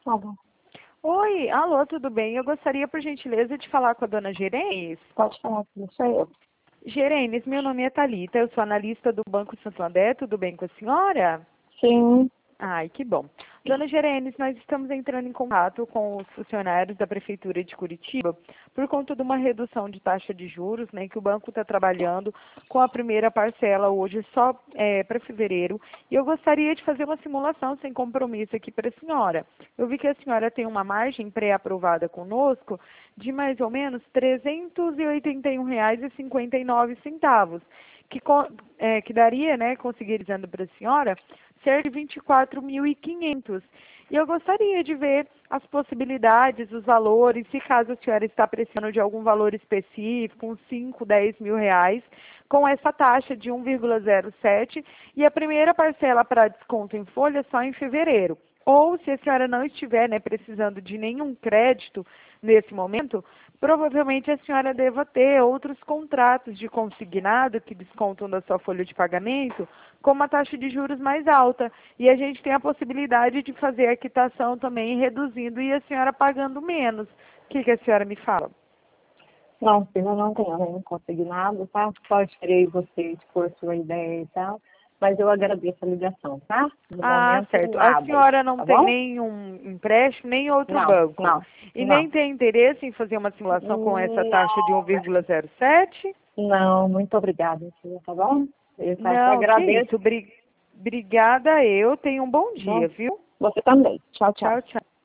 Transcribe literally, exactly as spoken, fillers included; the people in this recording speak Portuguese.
Alô. Oi, alô, tudo bem? Eu gostaria, por gentileza, de falar com a dona Gerenes. Pode falar comigo, sou eu. Gerenes, meu nome é Thalita, eu sou analista do Banco Santander, tudo bem com a senhora? Sim. Ai, que bom. Dona Gerenes, nós estamos entrando em contato com os funcionários da Prefeitura de Curitiba por conta de uma redução de taxa de juros, né, que o banco está trabalhando com a primeira parcela hoje só é, para fevereiro. E eu gostaria de fazer uma simulação sem compromisso aqui para a senhora. Eu vi que a senhora tem uma margem pré-aprovada conosco de mais ou menos trezentos e oitenta e um reais e cinquenta e nove centavos, que, é, que daria, né, conseguirizando para a senhora, cerca de vinte e quatro mil e quinhentos. E eu gostaria de ver as possibilidades, os valores, se caso a senhora está precisando de algum valor específico, uns cinco, dez mil reais, com essa taxa de um vírgula zero sete e a primeira parcela para desconto em folha só em fevereiro. Ou, se a senhora não estiver, né, precisando de nenhum crédito nesse momento, provavelmente a senhora deva ter outros contratos de consignado que descontam da sua folha de pagamento com uma taxa de juros mais alta. E a gente tem a possibilidade de fazer a quitação também reduzindo e a senhora pagando menos. O que, que a senhora me fala? Não, filho, eu não tenho nenhum consignado, tá? Só esperei você expor sua ideia e tal. Mas eu agradeço a ligação, tá? No Ah, momento, certo. A nada, senhora não tá tem bom? nenhum empréstimo, nem outro Não, banco. não, E nem não. tem interesse em fazer uma simulação com essa taxa de um Não, vírgula zero sete? não, muito obrigada, filha, tá bom? Eu só te Não, que agradeço, isso. Bri- Obrigada eu. Tenha um bom tá dia, bom? viu? Você também. Tchau, tchau. Tchau, tchau.